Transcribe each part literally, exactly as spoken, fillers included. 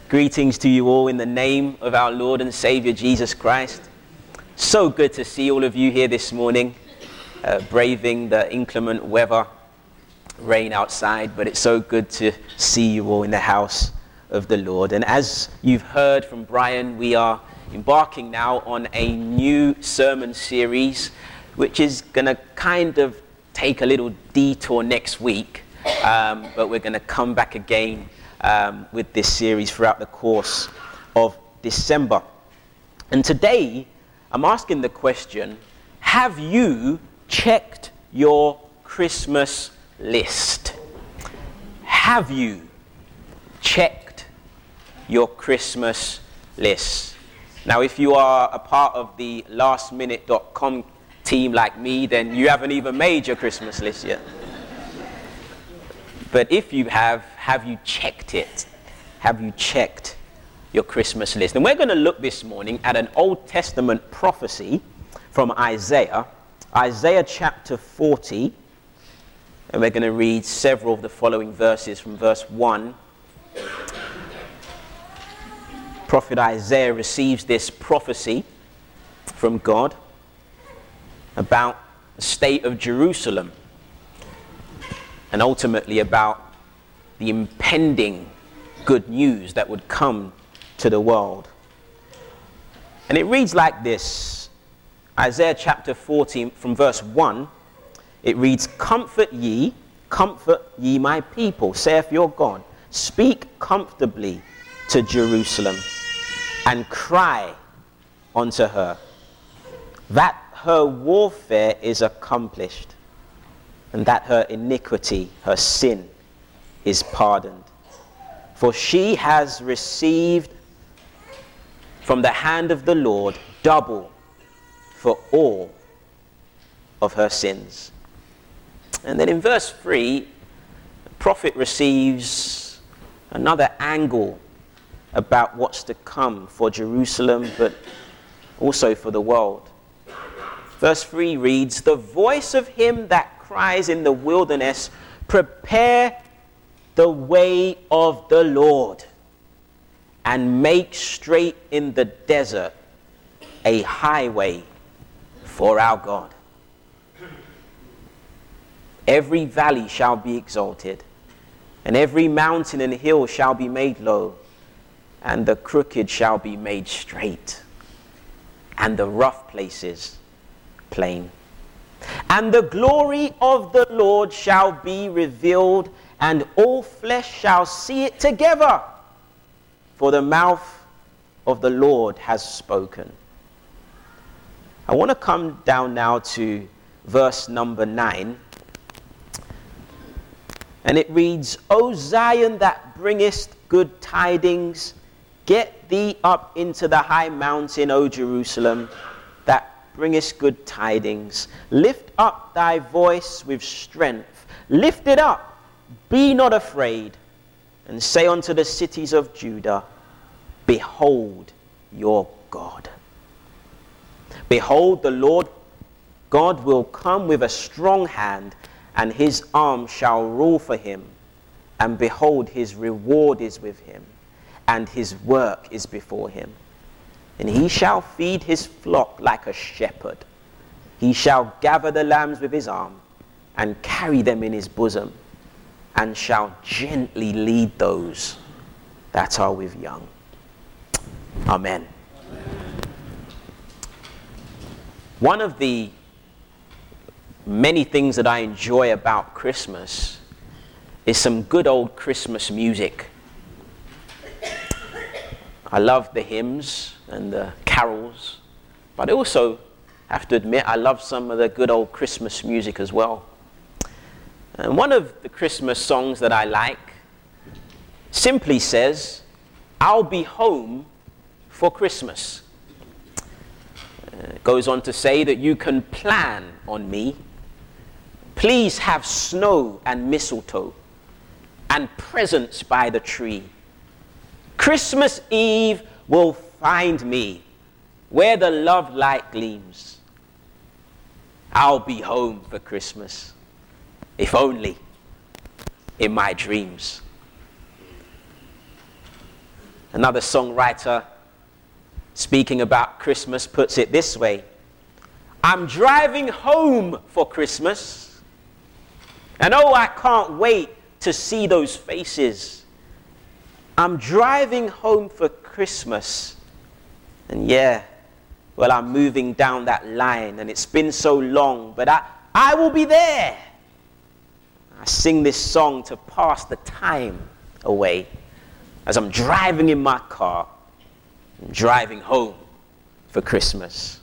Greetings to you all in the name of our Lord and Savior Jesus Christ. So good to see all of you here this morning, uh, braving the inclement weather, rain outside, but it's so good to see you all in the house of the Lord. And as you've heard from Brian, we are embarking now on a new sermon series, which is going to kind of take a little detour next week, um, but we're going to come back again Um, with this series throughout the course of December. And today, I'm asking the question, have you checked your Christmas list? Have you checked your Christmas list? Now, if you are a part of the last minute dot com team like me, then you haven't even made your Christmas list yet. But if you have, have you checked it? Have you checked your Christmas list? And we're going to look this morning at an Old Testament prophecy from Isaiah, Isaiah chapter forty. And we're going to read several of the following verses from verse one. Prophet Isaiah receives this prophecy from God about the state of Jerusalem, and ultimately about the impending good news that would come to the world. And it reads like this, Isaiah chapter fourteen from verse one, it reads, "Comfort ye, comfort ye my people, saith your God. Speak comfortably to Jerusalem, and cry unto her, that her warfare is accomplished, and that her iniquity, her sin, is pardoned. For she has received from the hand of the Lord double for all of her sins." And then in verse three, the prophet receives another angle about what's to come for Jerusalem, but also for the world. Verse three reads, "The voice of him that cries in the wilderness, prepare the way of the Lord, and make straight in the desert a highway for our God. Every valley shall be exalted, and every mountain and hill shall be made low, and the crooked shall be made straight, and the rough places plain. And the glory of the Lord shall be revealed, and all flesh shall see it together, for the mouth of the Lord has spoken." I want to come down now to verse number nine. And it reads, "O Zion that bringest good tidings, get thee up into the high mountain, O Jerusalem, that bringest good tidings. Lift up thy voice with strength. Lift it up, be not afraid. And say unto the cities of Judah, behold your God. Behold, the Lord God will come with a strong hand, and his arm shall rule for him. And behold, his reward is with him, and his work is before him. And he shall feed his flock like a shepherd. He shall gather the lambs with his arm, and carry them in his bosom, and shall gently lead those that are with young." Amen. Amen. One of the many things that I enjoy about Christmas is some good old Christmas music. I love the hymns and the carols, but I also have to admit I love some of the good old Christmas music as well. And one of the Christmas songs that I like simply says, "I'll be home for Christmas." Uh, it goes on to say that you can plan on me. Please have snow and mistletoe and presents by the tree. Christmas Eve will find me where the love light gleams. I'll be home for Christmas, if only in my dreams. Another songwriter speaking about Christmas puts it this way: I'm driving home for Christmas, and oh, I can't wait to see those faces. I'm driving home for Christmas, and yeah, well, I'm moving down that line, and it's been so long, but I, I will be there. I sing this song to pass the time away as I'm driving in my car, I'm driving home for Christmas.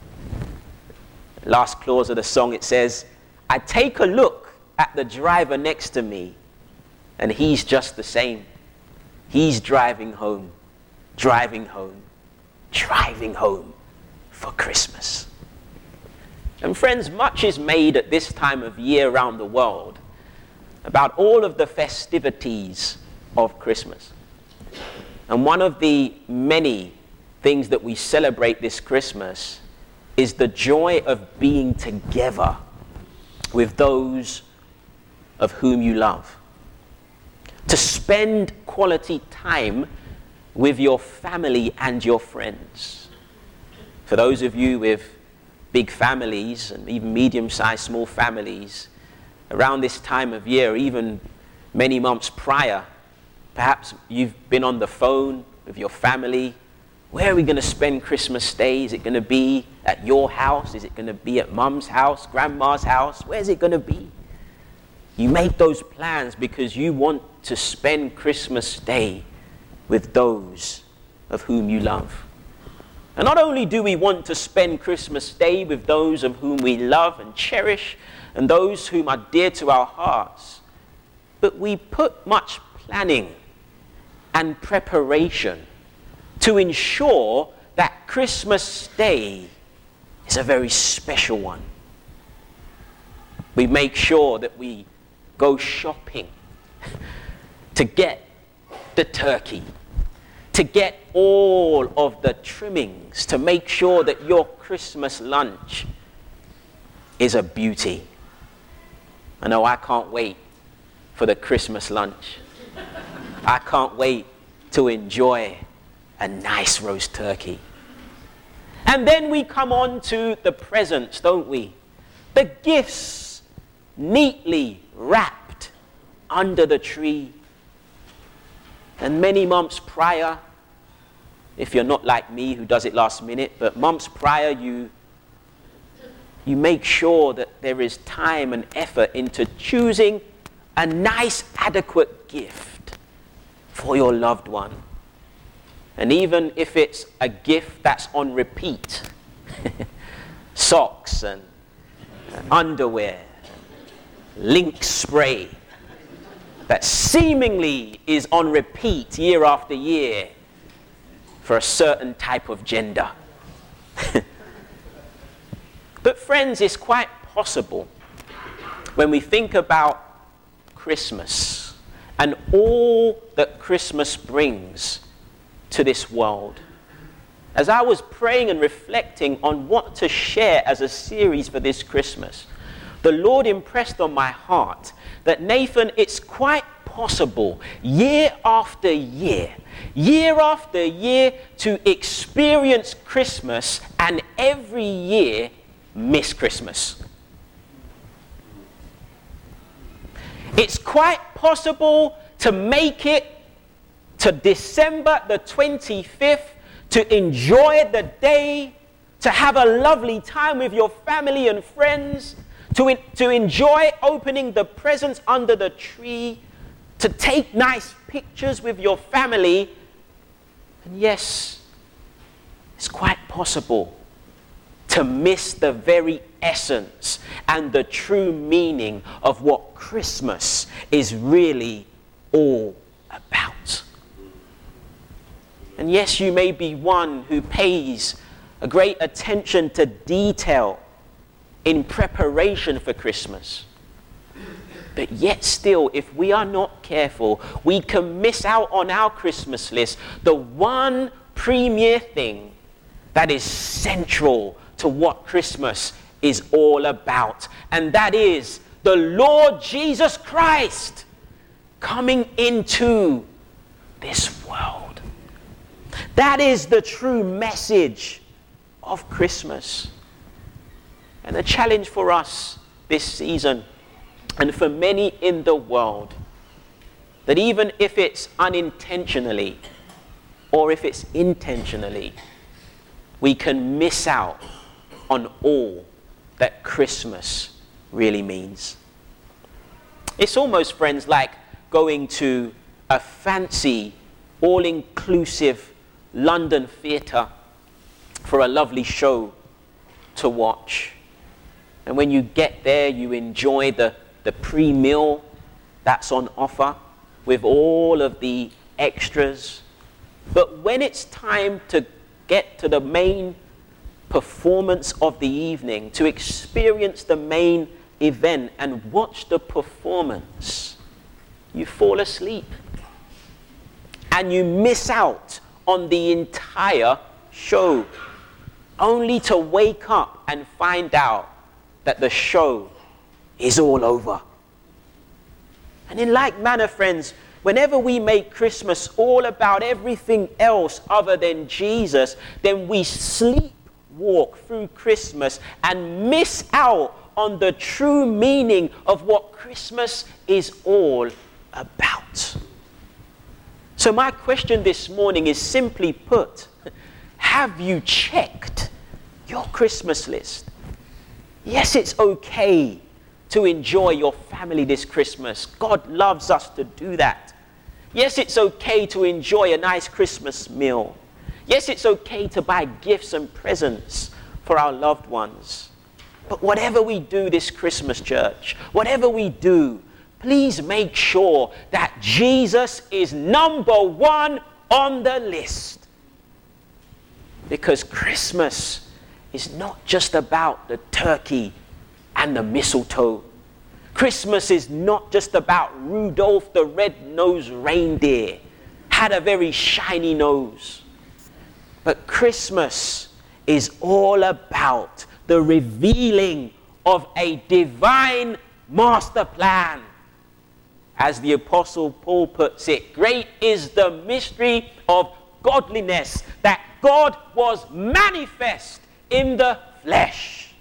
Last clause of the song, it says, I take a look at the driver next to me, and he's just the same. He's driving home, driving home, driving home for Christmas. And friends, much is made at this time of year around the world about all of the festivities of Christmas. And one of the many things that we celebrate this Christmas is the joy of being together with those of whom you love. To spend quality time with your family and your friends. For those of you with big families and even medium-sized small families, around this time of year, even many months prior, perhaps you've been on the phone with your family. Where are we going to spend Christmas Day? Is it going to be at your house? Is it going to be at mum's house, grandma's house? Where's it going to be? You make those plans because you want to spend Christmas Day with those of whom you love. And not only do we want to spend Christmas Day with those of whom we love and cherish and those whom are dear to our hearts, but we put much planning and preparation to ensure that Christmas Day is a very special one. We make sure that we go shopping to get the turkey, to get all of the trimmings, to make sure that your Christmas lunch is a beauty. I know I can't wait for the Christmas lunch. I can't wait to enjoy a nice roast turkey. And then we come on to the presents, don't we? The gifts neatly wrapped under the tree. And many months prior, if you're not like me who does it last minute, but months prior you you make sure that there is time and effort into choosing a nice, adequate gift for your loved one. And even if it's a gift that's on repeat, socks and underwear, Link spray, that seemingly is on repeat year after year for a certain type of gender. But friends, it's quite possible when we think about Christmas and all that Christmas brings to this world. As I was praying and reflecting on what to share as a series for this Christmas, the Lord impressed on my heart that, Nathan, it's quite possible year after year, year after year, to experience Christmas and every year miss Christmas. It's quite possible to make it to December the twenty-fifth, to enjoy the day, to have a lovely time with your family and friends, to, in, to enjoy opening the presents under the tree, to take nice pictures with your family. And yes, it's quite possible to miss the very essence and the true meaning of what Christmas is really all about. And yes, you may be one who pays a great attention to detail in preparation for Christmas. But yet still, if we are not careful, we can miss out on our Christmas list the one premier thing that is central to what Christmas is all about. And that is the Lord Jesus Christ coming into this world. That is the true message of Christmas. And the challenge for us this season, and for many in the world, that even if it's unintentionally or if it's intentionally, we can miss out on all that Christmas really means. It's almost, friends, like going to a fancy, all-inclusive London theatre for a lovely show to watch. And when you get there, you enjoy the, the pre-meal that's on offer with all of the extras. But when it's time to get to the main performance of the evening, to experience the main event and watch the performance, you fall asleep. And you miss out on the entire show, only to wake up and find out that the show is all over. And in like manner, friends, whenever we make Christmas all about everything else other than Jesus, then we sleepwalk through Christmas and miss out on the true meaning of what Christmas is all about. So my question this morning is simply put, have you checked your Christmas list? Yes, it's okay to enjoy your family this Christmas. God loves us to do that. Yes, it's okay to enjoy a nice Christmas meal. Yes, it's okay to buy gifts and presents for our loved ones. But whatever we do this Christmas, church, whatever we do, please make sure that Jesus is number one on the list. Because Christmas is not just about the turkey and the mistletoe. Christmas is not just about Rudolph the red-nosed reindeer, had a very shiny nose. But Christmas is all about the revealing of a divine master plan. As the Apostle Paul puts it, great is the mystery of godliness, that God was manifest in the flesh.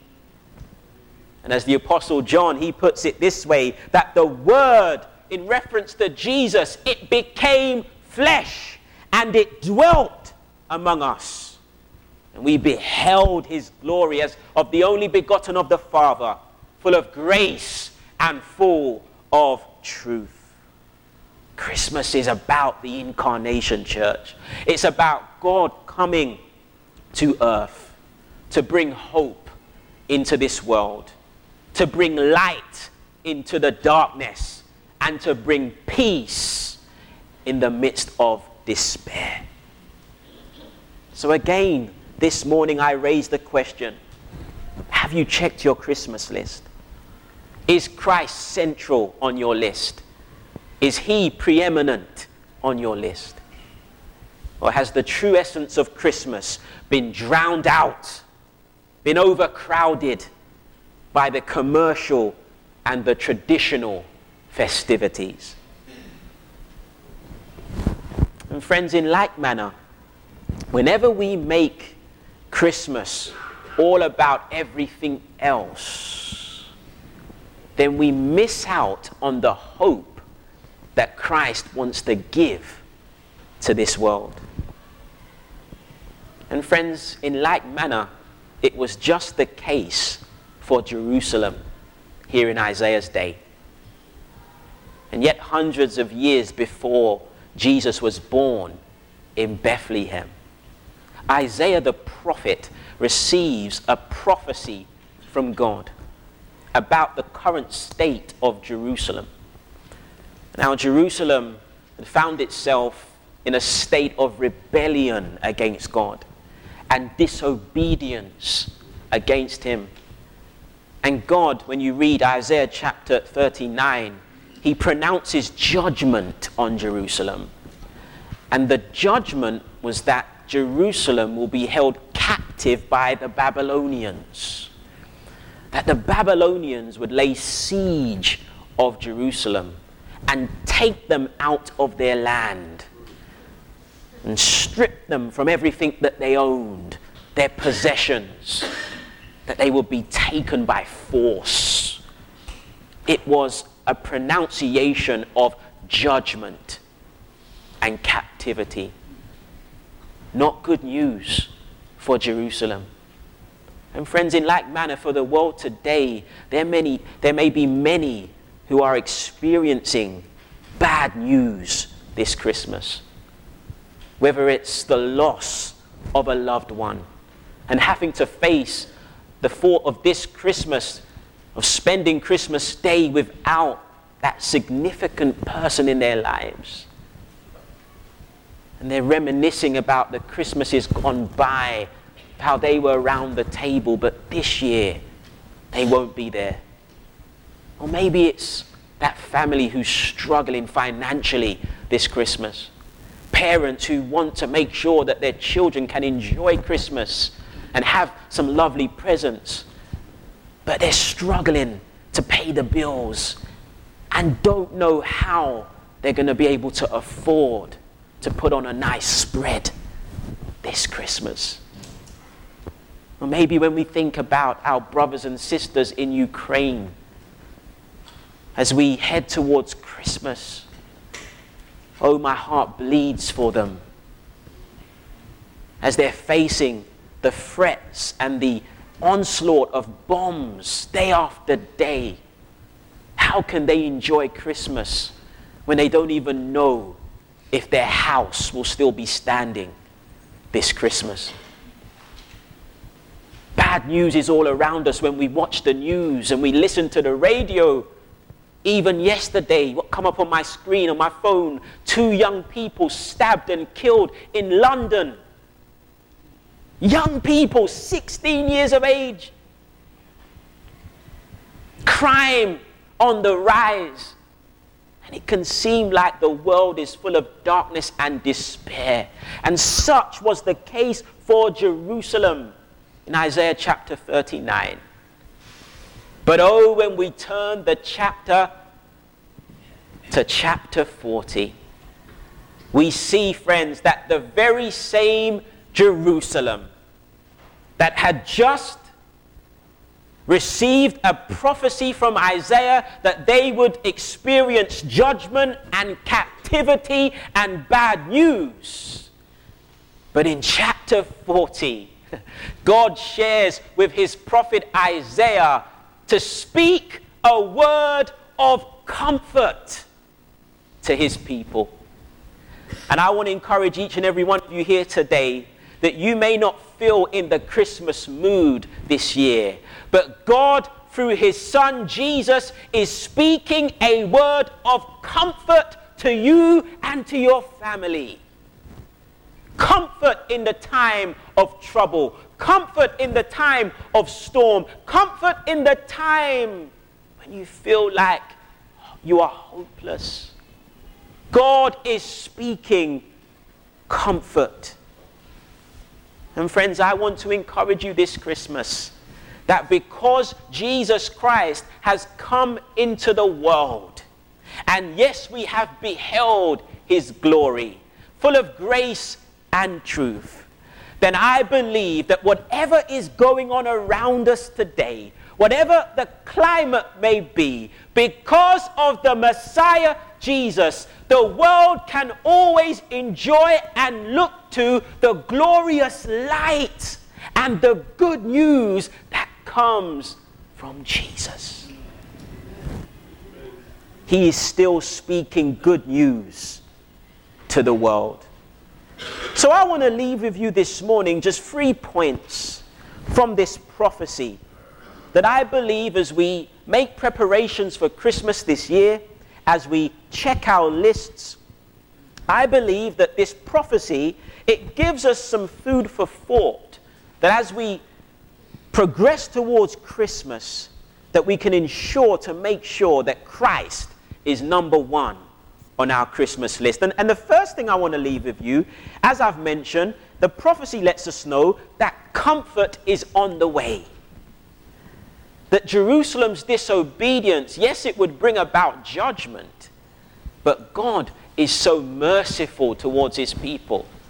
And as the Apostle John, he puts it this way, that the Word, in reference to Jesus, it became flesh and it dwelt among us. And we beheld his glory as of the only begotten of the Father, full of grace and full of truth. Christmas is about the incarnation, church. It's about God coming to earth to bring hope into this world, to bring light into the darkness, and to bring peace in the midst of despair. So again, this morning I raise the question, have you checked your Christmas list? Is Christ central on your list? Is he preeminent on your list? Or has the true essence of Christmas been drowned out, been overcrowded by the commercial and the traditional festivities? And friends, in like manner, whenever we make Christmas all about everything else, then we miss out on the hope that Christ wants to give to this world. And friends, in like manner, it was just the case for Jerusalem here in Isaiah's day. And yet hundreds of years before Jesus was born in Bethlehem, Isaiah the prophet receives a prophecy from God about the current state of Jerusalem. Now, Jerusalem had found itself in a state of rebellion against God and disobedience against him. And God, when you read Isaiah chapter thirty-nine, he pronounces judgment on Jerusalem. And the judgment was that Jerusalem will be held captive by the Babylonians. That the Babylonians would lay siege of Jerusalem and take them out of their land. and stripped them from everything that they owned, their possessions, that they would be taken by force. It was a pronunciation of judgment and captivity. Not good news for Jerusalem. And friends, in like manner for the world today, there, many, there may be many who are experiencing bad news this Christmas. Whether it's the loss of a loved one and having to face the thought of this Christmas, of spending Christmas Day without that significant person in their lives. And they're reminiscing about the Christmases gone by, how they were around the table, but this year they won't be there. Or maybe it's that family who's struggling financially this Christmas. Parents who want to make sure that their children can enjoy Christmas and have some lovely presents, but they're struggling to pay the bills and don't know how they're going to be able to afford to put on a nice spread this Christmas. Or maybe when we think about our brothers and sisters in Ukraine, as we head towards Christmas, oh, my heart bleeds for them as they're facing the threats and the onslaught of bombs day after day. How can they enjoy Christmas when they don't even know if their house will still be standing this Christmas? Bad news is all around us when we watch the news and we listen to the radio. Even yesterday, what come up on my screen, on my phone, two young people stabbed and killed in London. Young people, sixteen years of age. Crime on the rise. And it can seem like the world is full of darkness and despair. And such was the case for Jerusalem in Isaiah chapter thirty-nine. But oh, when we turn the chapter to chapter forty, we see, friends, that the very same Jerusalem that had just received a prophecy from Isaiah that they would experience judgment and captivity and bad news. But in chapter forty, God shares with his prophet Isaiah to speak a word of comfort to his people. And I want to encourage each and every one of you here today that you may not feel in the Christmas mood this year, but God, through his Son Jesus, is speaking a word of comfort to you and to your family. Comfort in the time of trouble. Comfort in the time of storm. Comfort in the time when you feel like you are hopeless. God is speaking comfort. And friends, I want to encourage you this Christmas that because Jesus Christ has come into the world, and yes, we have beheld his glory, full of grace and truth, then I believe that whatever is going on around us today, whatever the climate may be, because of the Messiah Jesus, the world can always enjoy and look to the glorious light and the good news that comes from Jesus. He is still speaking good news to the world. So I want to leave with you this morning just three points from this prophecy that I believe as we make preparations for Christmas this year, as we check our lists, I believe that this prophecy, it gives us some food for thought, that as we progress towards Christmas, that we can ensure to make sure that Christ is number one on our Christmas list. And, and the first thing I want to leave with you, as I've mentioned, the prophecy lets us know that comfort is on the way. That Jerusalem's disobedience, yes, it would bring about judgment, but God is so merciful towards his people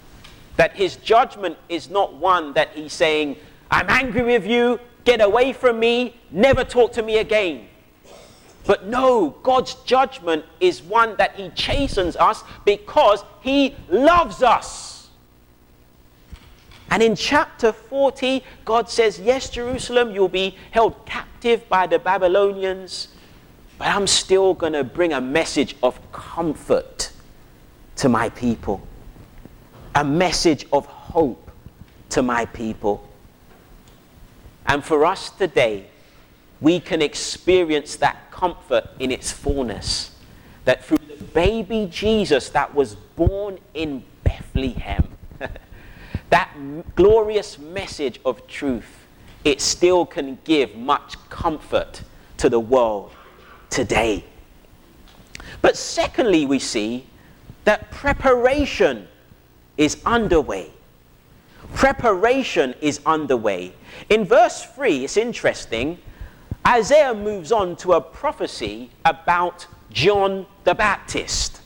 That his judgment is not one that he's saying, I'm angry with you, get away from me, never talk to me again. But no, God's judgment is one that he chastens us because he loves us. And in chapter forty, God says, yes, Jerusalem, you'll be held captive by the Babylonians, but I'm still going to bring a message of comfort to my people. A message of hope to my people. And for us today, we can experience that comfort in its fullness. That through the baby Jesus that was born in Bethlehem, that glorious message of truth, it still can give much comfort to the world today. But secondly, we see that preparation is underway. Preparation is underway. In verse three, it's interesting, Isaiah moves on to a prophecy about John the Baptist.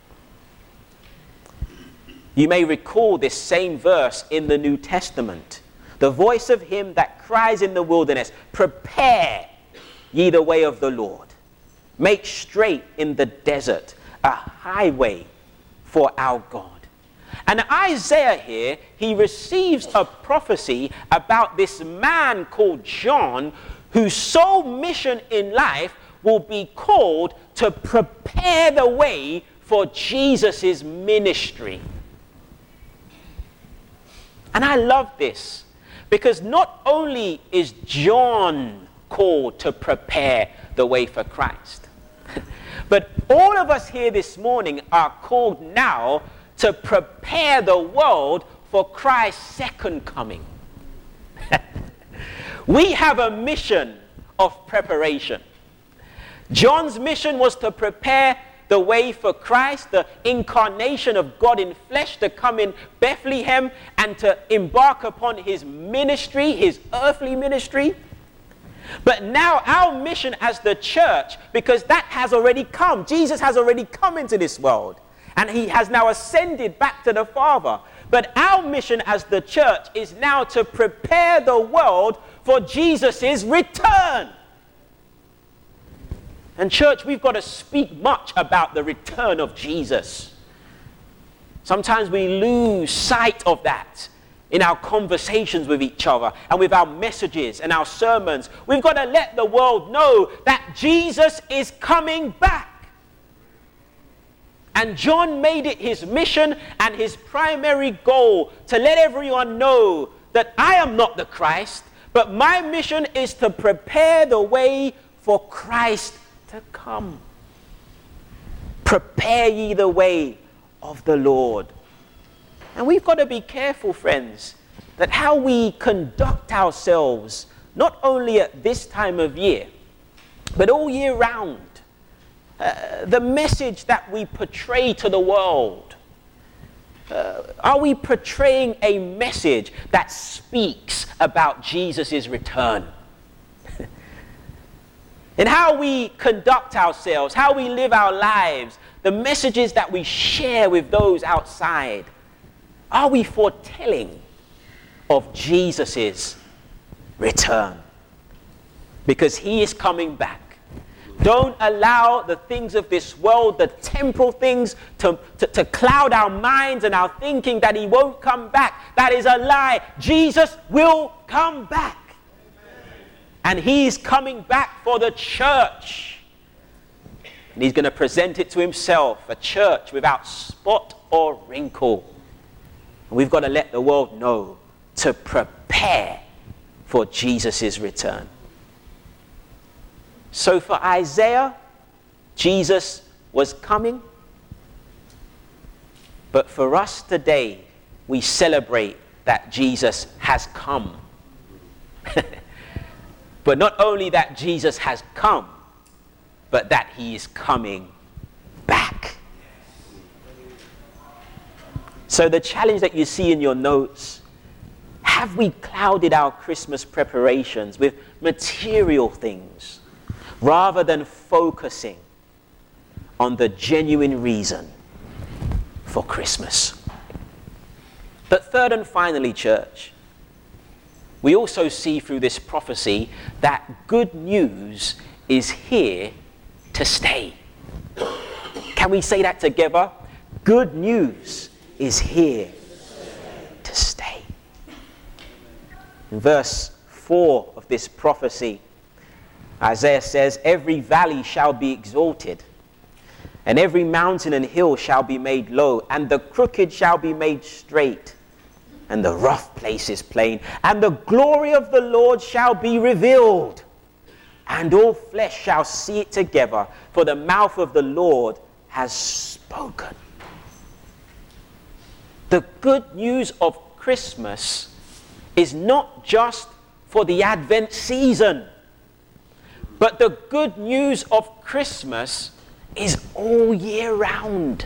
You may recall this same verse in the New Testament. The voice of him that cries in the wilderness, prepare ye the way of the Lord. Make straight in the desert a highway for our God. And Isaiah here, he receives a prophecy about this man called John, whose sole mission in life will be called to prepare the way for Jesus' ministry. And I love this, because not only is John called to prepare the way for Christ, but all of us here this morning are called now to prepare the world for Christ's second coming. We have a mission of preparation. John's mission was to prepare the way for Christ, the incarnation of God in flesh, to come in Bethlehem and to embark upon his ministry, his earthly ministry. But now our mission as the church, because that has already come. Jesus has already come into this world. And he has now ascended back to the Father. But our mission as the church is now to prepare the world for Jesus' return. And church, we've got to speak much about the return of Jesus. Sometimes we lose sight of that in our conversations with each other and with our messages and our sermons. We've got to let the world know that Jesus is coming back. And John made it his mission and his primary goal to let everyone know that I am not the Christ, but my mission is to prepare the way for Christ to come. Prepare ye the way of the Lord. And we've got to be careful, friends, that how we conduct ourselves, not only at this time of year, but all year round. Uh, the message that we portray to the world. Uh, are we portraying a message that speaks about Jesus' return? And how we conduct ourselves, how we live our lives, the messages that we share with those outside, are we foretelling of Jesus' return? Because he is coming back. Don't allow the things of this world, the temporal things, to, to, to cloud our minds and our thinking that he won't come back. That is a lie. Jesus will come back. And he's coming back for the church. And he's going to present it to himself, a church without spot or wrinkle. And we've got to let the world know to prepare for Jesus' return. So for Isaiah, Jesus was coming. But for us today, we celebrate that Jesus has come. But not only that Jesus has come, but that he is coming back. So the challenge that you see in your notes, have we clouded our Christmas preparations with material things rather than focusing on the genuine reason for Christmas? But third and finally, church, we also see through this prophecy that good news is here to stay. Can we say that together? Good news is here to stay. In verse four of this prophecy, Isaiah says, every valley shall be exalted, and every mountain and hill shall be made low, and the crooked shall be made straight, and the rough places plain, and the glory of the Lord shall be revealed, and all flesh shall see it together, for the mouth of the Lord has spoken. The good news of Christmas is not just for the Advent season, but the good news of Christmas is all year round.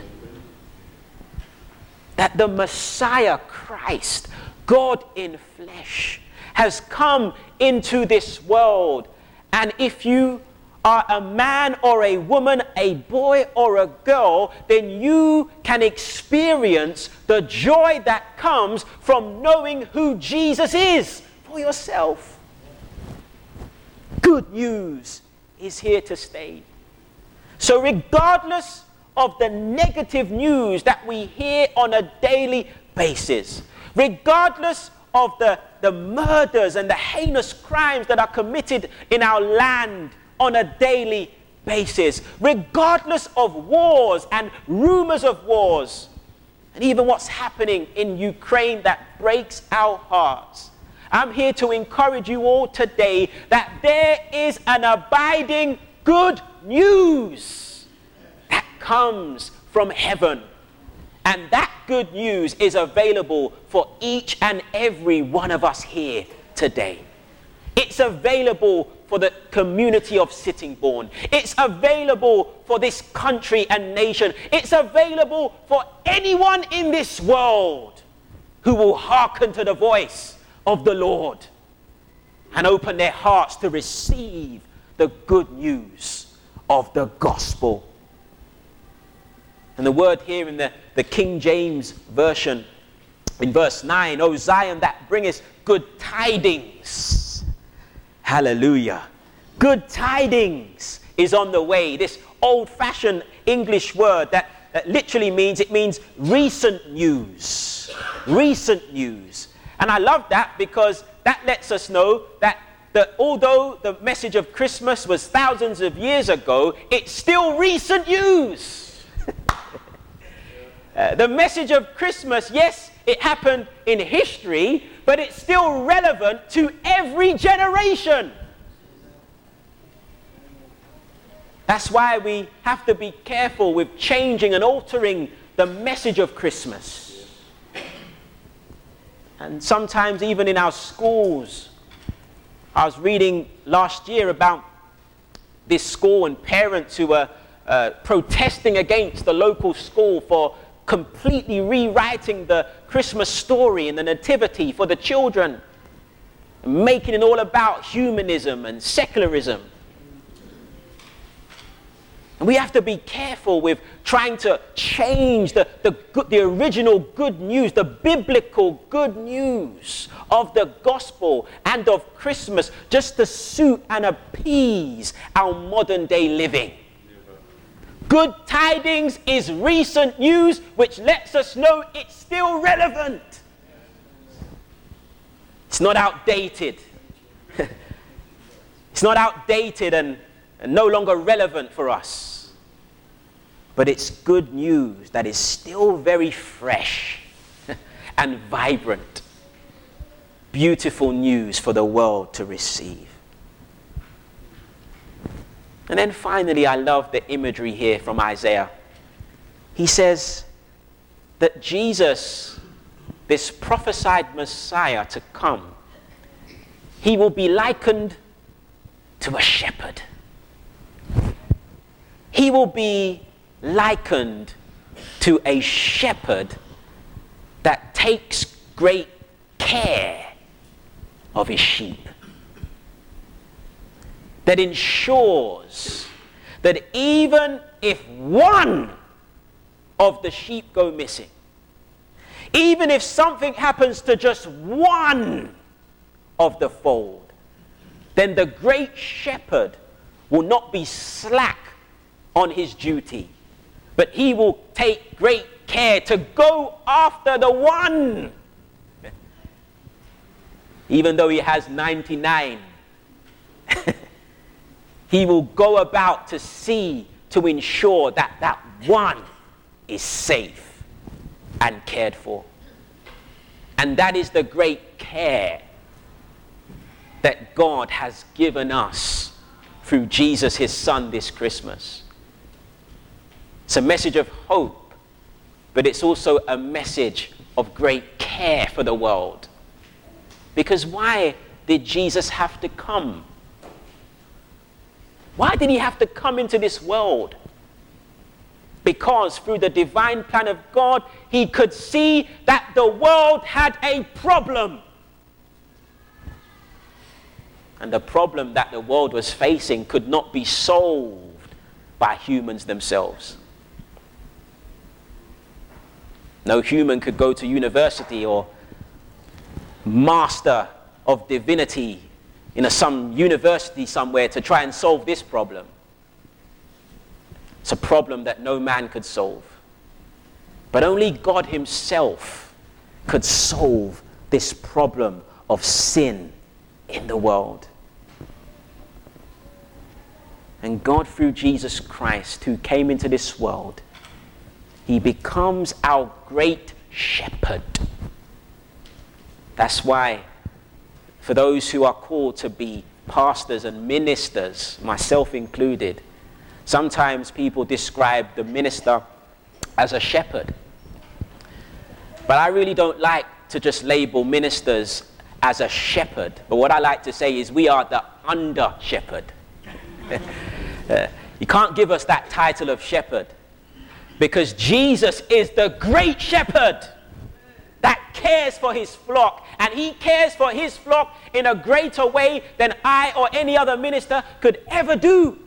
That the Messiah Christ, God in flesh, has come into this world. And if you are a man or a woman, a boy or a girl, then you can experience the joy that comes from knowing who Jesus is for yourself. Good news is here to stay. So regardless of the negative news that we hear on a daily basis, regardless of the, the murders and the heinous crimes that are committed in our land on a daily basis, regardless of wars and rumors of wars, and even what's happening in Ukraine that breaks our hearts, I'm here to encourage you all today that there is an abiding good news that comes from heaven. And that good news is available for each and every one of us here today. It's available for the community of Sittingbourne. It's available for this country and nation. It's available for anyone in this world who will hearken to the voice of the Lord and open their hearts to receive the good news of the gospel. And the word here in the, the King James Version, in verse nine, O Zion, that bringeth good tidings. Hallelujah. Good tidings is on the way. This old-fashioned English word that, that literally means, it means recent news. Recent news. And I love that because that lets us know that the, although the message of Christmas was thousands of years ago, it's still recent news. uh, the message of Christmas, yes, it happened in history, but it's still relevant to every generation. That's why we have to be careful with changing and altering the message of Christmas. And sometimes even in our schools, I was reading last year about this school and parents who were uh, protesting against the local school for completely rewriting the Christmas story and the nativity for the children, making it all about humanism and secularism. And we have to be careful with trying to change the, the, good, the original good news, the biblical good news of the gospel and of Christmas, just to suit and appease our modern day living. Good tidings is recent news, which lets us know it's still relevant. It's not outdated. It's not outdated and, and no longer relevant for us. But it's good news that is still very fresh and vibrant. Beautiful news for the world to receive. And then finally, I love the imagery here from Isaiah. He says that Jesus, this prophesied Messiah to come, he will be likened to a shepherd. He will be likened to a shepherd that takes great care of his sheep. That ensures that even if one of the sheep go missing, Even if something happens to just one of the fold, then the great shepherd will not be slack on his duty, but he will take great care to go after the one. Even though he has ninety-nine, he will go about to see, to ensure that that one is safe and cared for. And that is the great care that God has given us through Jesus, his son, this Christmas. It's a message of hope, but it's also a message of great care for the world. Because why did Jesus have to come? Why did he have to come into this world? Because through the divine plan of God, he could see that the world had a problem. And the problem that the world was facing could not be solved by humans themselves. No human could go to university or master of divinity in a, some university somewhere to try and solve this problem. It's a problem that no man could solve. But only God himself could solve this problem of sin in the world. And God, through Jesus Christ, who came into this world, he becomes our great shepherd. That's why, for those who are called to be pastors and ministers, myself included, sometimes people describe the minister as a shepherd. But I really don't like to just label ministers as a shepherd. But what I like to say is we are the under shepherd. uh, you can't give us that title of shepherd, because Jesus is the great shepherd that cares for his flock, and he cares for his flock in a greater way than I or any other minister could ever do.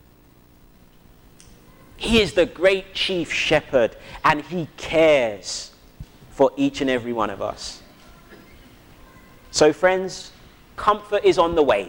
He is the great chief shepherd, and he cares for each and every one of us. So friends, comfort is on the way.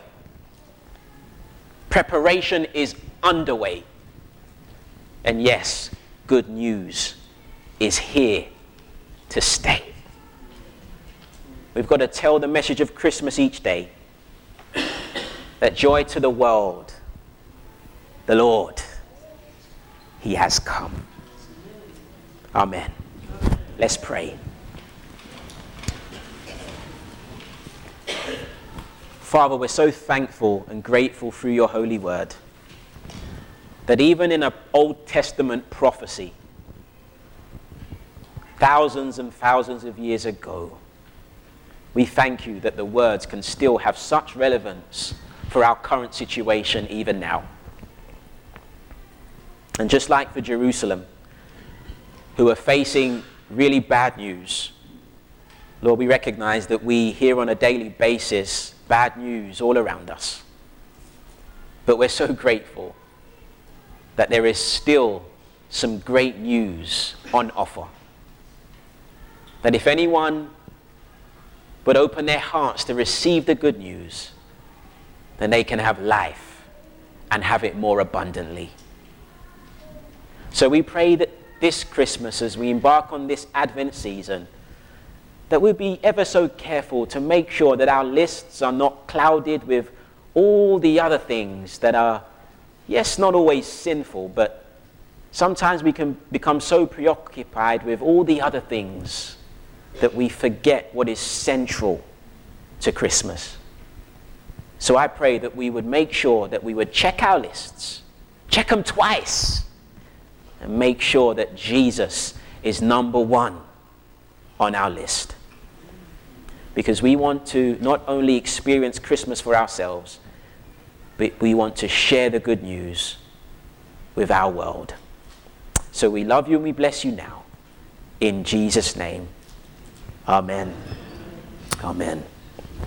Preparation is underway. And yes, good news is here to stay. We've got to tell the message of Christmas each day. That joy to the world, the Lord, he has come. Amen. Let's pray. Father, we're so thankful and grateful through your holy word that even in an Old Testament prophecy, thousands and thousands of years ago, we thank you that the words can still have such relevance for our current situation even now. And just like for Jerusalem, who are facing really bad news, Lord, we recognize that we hear on a daily basis bad news all around us. But we're so grateful that there is still some great news on offer. That if anyone would open their hearts to receive the good news, then they can have life and have it more abundantly. So we pray that this Christmas, as we embark on this Advent season, that we'll be ever so careful to make sure that our lists are not clouded with all the other things that are, yes, not always sinful, but sometimes we can become so preoccupied with all the other things that we forget what is central to Christmas. So I pray that we would make sure that we would check our lists, check them twice, and make sure that Jesus is number one on our list. Because we want to not only experience Christmas for ourselves, but we want to share the good news with our world. So we love you and we bless you now. In Jesus' name, amen. Amen.